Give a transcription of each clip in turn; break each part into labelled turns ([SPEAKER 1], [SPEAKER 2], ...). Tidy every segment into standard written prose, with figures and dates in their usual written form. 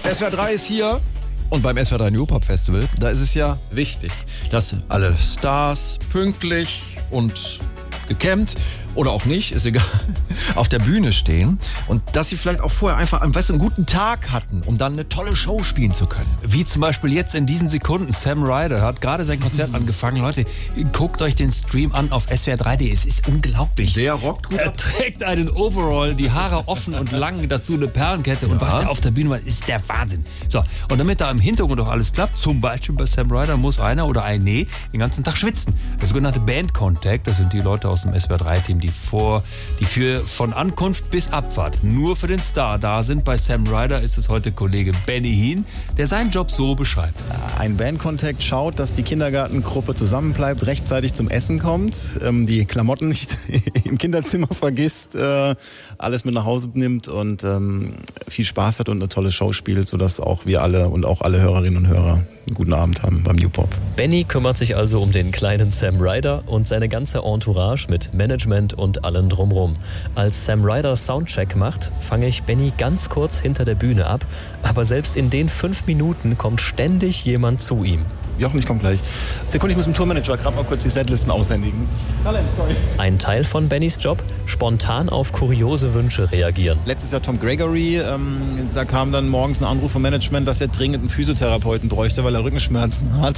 [SPEAKER 1] SWR 3 ist hier. Und beim SWR 3 New Pop Festival, da ist es ja wichtig, dass alle Stars pünktlich und gekämmt oder auch nicht, ist egal, auf der Bühne stehen und dass sie vielleicht auch vorher einfach einen guten Tag hatten, um dann eine tolle Show spielen zu können.
[SPEAKER 2] Wie zum Beispiel jetzt in diesen Sekunden. Sam Ryder hat gerade sein Konzert angefangen. Leute, guckt euch den Stream an auf swr3.de. Es ist unglaublich.
[SPEAKER 1] Der rockt gut.
[SPEAKER 2] Er trägt einen Overall, die Haare offen und lang, dazu eine Perlenkette. Und was der auf der Bühne macht, ist der Wahnsinn. So, und damit da im Hintergrund auch alles klappt, zum Beispiel bei Sam Ryder, muss einer oder ein den ganzen Tag schwitzen. Der sogenannte Band Contact, das sind die Leute aus dem SWR3-Team, die von Ankunft bis Abfahrt nur für den Star da sind. Bei Sam Ryder ist es heute Kollege Benny Hien, der seinen Job so beschreibt.
[SPEAKER 3] Ein Bandkontakt schaut, dass die Kindergartengruppe zusammenbleibt, rechtzeitig zum Essen kommt, die Klamotten nicht im Kinderzimmer vergisst, alles mit nach Hause nimmt und viel Spaß hat und eine tolle Show spielt, sodass auch wir alle und auch alle Hörerinnen und Hörer einen guten Abend haben beim New Pop.
[SPEAKER 4] Benny kümmert sich also um den kleinen Sam Ryder und seine ganze Entourage mit Management und allem drumrum. Als Sam Ryder Soundcheck macht, fange ich Benny ganz kurz hinter der Bühne ab, aber selbst in den 5 Minuten kommt ständig jemand zu ihm.
[SPEAKER 3] Jochen, ich komme gleich. Sekunde, ich muss dem Tourmanager gerade mal kurz die Setlisten aushändigen. Sorry.
[SPEAKER 4] Ein Teil von Bennys Job, spontan auf kuriose Wünsche reagieren.
[SPEAKER 3] Letztes Jahr Tom Gregory, da kam dann morgens ein Anruf vom Management, dass er dringend einen Physiotherapeuten bräuchte, weil er Rückenschmerzen hat.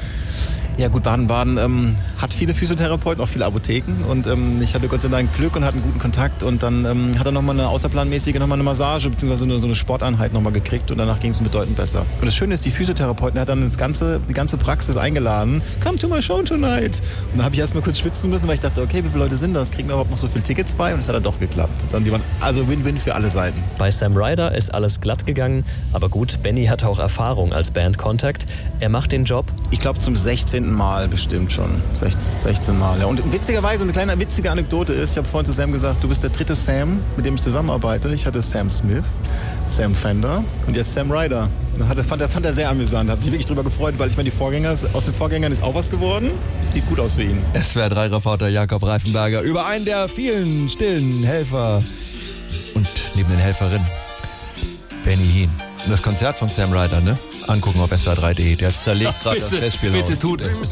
[SPEAKER 3] Ja gut, Baden-Baden hat viele Physiotherapeuten, auch viele Apotheken und ich hatte Gott sei Dank Glück und hatte einen guten Kontakt und dann hat er nochmal eine außerplanmäßige eine Massage bzw. so eine Sporteinheit nochmal gekriegt und danach ging es bedeutend besser. Und das Schöne ist, die Physiotherapeuten hat dann die ganze Praxis eingeladen, come to my show tonight. Und dann habe ich erstmal kurz schwitzen müssen, weil ich dachte, okay, wie viele Leute sind das? Kriegen wir überhaupt noch so viele Tickets bei? Und es hat dann doch geklappt. Und die waren also Win-Win für alle Seiten.
[SPEAKER 4] Bei Sam Ryder ist alles glatt gegangen, aber gut, Benny hat auch Erfahrung als Bandkontakt. Er macht den Job.
[SPEAKER 3] Ich glaube zum 16. Mal bestimmt schon. 16 Mal. Ja. Und witzigerweise, eine kleine witzige Anekdote ist, ich habe vorhin zu Sam gesagt, du bist der dritte Sam, mit dem ich zusammenarbeite. Ich hatte Sam Smith, Sam Fender und jetzt Sam Ryder. Fand er sehr amüsant, hat sich wirklich drüber gefreut, weil ich meine, aus den Vorgängern ist auch was geworden. Das sieht gut aus für ihn.
[SPEAKER 1] SWR3-Reporter Jakob Reifenberger über einen der vielen stillen Helfer und neben den Helferinnen Benny Hien. Und das Konzert von Sam Ryder, ne? Angucken auf swr3.de. Der zerlegt gerade das Festspielhaus.
[SPEAKER 2] Bitte tut es.